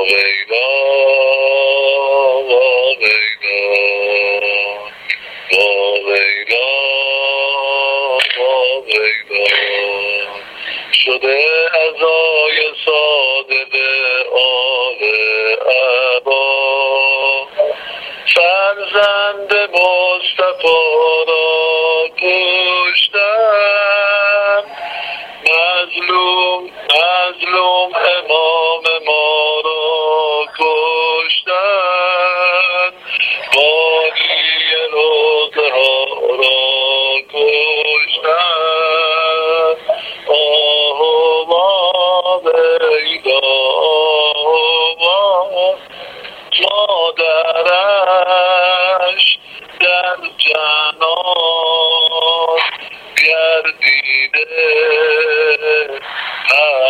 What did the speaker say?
ویلا ویلا ویلا ویلا شده ازای صادق آل عبا فرزند مصطفی را کشتن مظلوم امام ما را کشتن بانی روزه ها را کشتن آه ویلا مادرش در جنان گردیده